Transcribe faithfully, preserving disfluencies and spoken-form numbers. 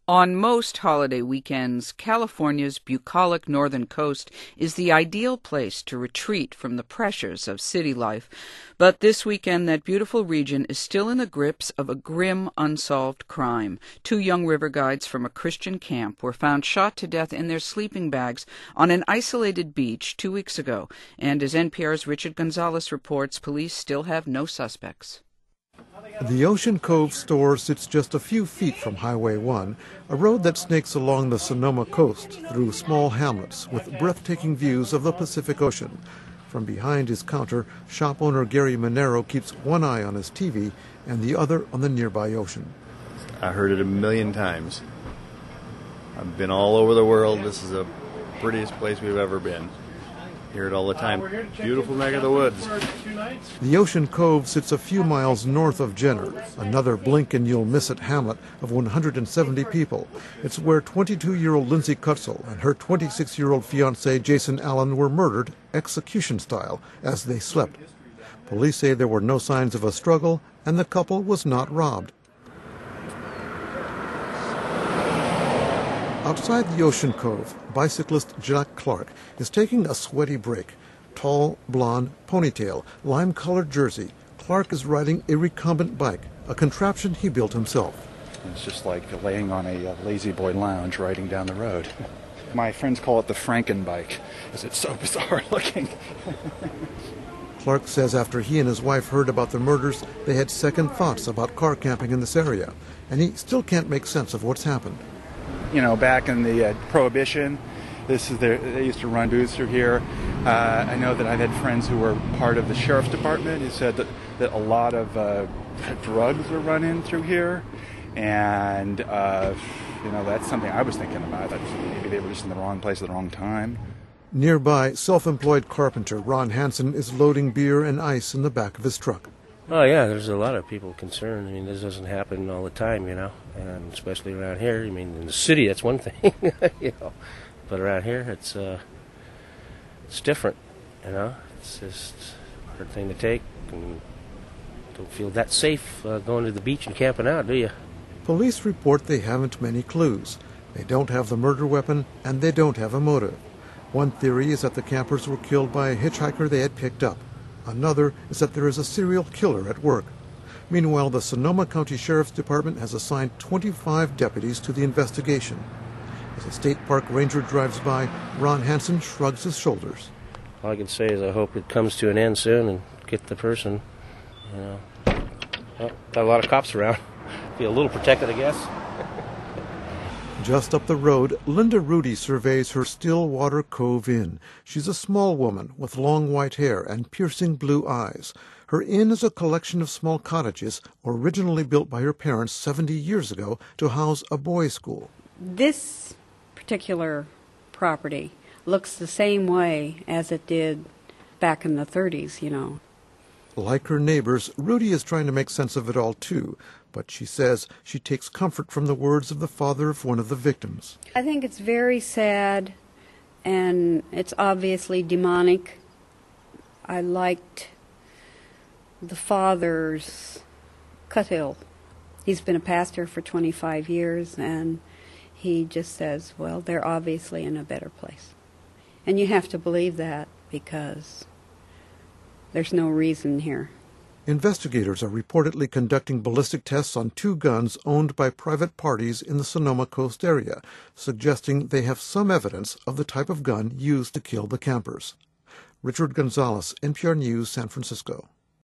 On most holiday weekends, California's bucolic northern coast is the ideal place to retreat from the pressures of city life. But this weekend, that beautiful region is still in the grips of a grim, unsolved crime. Two young river guides from a Christian camp were found shot to death in their sleeping bags on an isolated beach two weeks ago. And as N P R's Richard Gonzalez reports, police still have no suspects. The Ocean Cove store sits just a few feet from Highway one, a road that snakes along the Sonoma coast through small hamlets with breathtaking views of the Pacific Ocean. From behind his counter, shop owner Gary Monero keeps one eye on his T V and the other on the nearby ocean. I heard it a million times. I've been all over the world. This is the prettiest place we've ever been. Hear it all the time. Beautiful neck of the woods. The Ocean Cove sits a few miles north of Jenner, another blink-and-you'll-miss-it hamlet of one hundred seventy people. It's where twenty-two-year-old Lindsay Kutzel and her twenty-six-year-old fiancé Jason Allen were murdered, execution-style, as they slept. Police say there were no signs of a struggle, and the couple was not robbed. Outside the Ocean Cove, bicyclist Jack Clark is taking a sweaty break. Tall, blonde, ponytail, lime-colored jersey, Clark is riding a recumbent bike, a contraption he built himself. It's just like laying on a uh, lazy boy lounge riding down the road. My friends call it the Franken bike, because it's so bizarre looking. Clark says after he and his wife heard about the murders, they had second thoughts about car camping in this area, and he still can't make sense of what's happened. You know, back in the uh, Prohibition, this is their, they used to run booths through here. Uh, I know that I've had friends who were part of the sheriff's department who said that, that a lot of uh, drugs were run in through here. And, uh, you know, that's something I was thinking about. That maybe they were just in the wrong place at the wrong time. Nearby, self-employed carpenter Ron Hansen is loading beer and ice in the back of his truck. Oh, yeah, there's a lot of people concerned. I mean, this doesn't happen all the time, you know, and especially around here. I mean, in the city, that's one thing, you know, but around here, it's uh, it's different, you know. It's just a hard thing to take, and don't feel that safe uh, going to the beach and camping out, do you? Police report they haven't many clues. They don't have the murder weapon, and they don't have a motive. One theory is that the campers were killed by a hitchhiker they had picked up. Another is that there is a serial killer at work. Meanwhile, the Sonoma County Sheriff's Department has assigned twenty-five deputies to the investigation. As a state park ranger drives by, Ron Hansen shrugs his shoulders. All I can say is I hope it comes to an end soon and get the person. You know, well, got a lot of cops around. Feel a little protected, I guess. Just up the road, Linda Rudy surveys her Stillwater Cove Inn. She's a small woman with long white hair and piercing blue eyes. Her inn is a collection of small cottages originally built by her parents seventy years ago to house a boys' school. This particular property looks the same way as it did back in the thirties, you know. Like her neighbors, Rudy is trying to make sense of it all, too. But she says she takes comfort from the words of the father of one of the victims. I think it's very sad, and it's obviously demonic. I liked the father's Kutzel. He's been a pastor for twenty-five years, and he just says, well, they're obviously in a better place. And you have to believe that because there's no reason here. Investigators are reportedly conducting ballistic tests on two guns owned by private parties in the Sonoma Coast area, suggesting they have some evidence of the type of gun used to kill the campers. Richard Gonzalez, N P R News, San Francisco.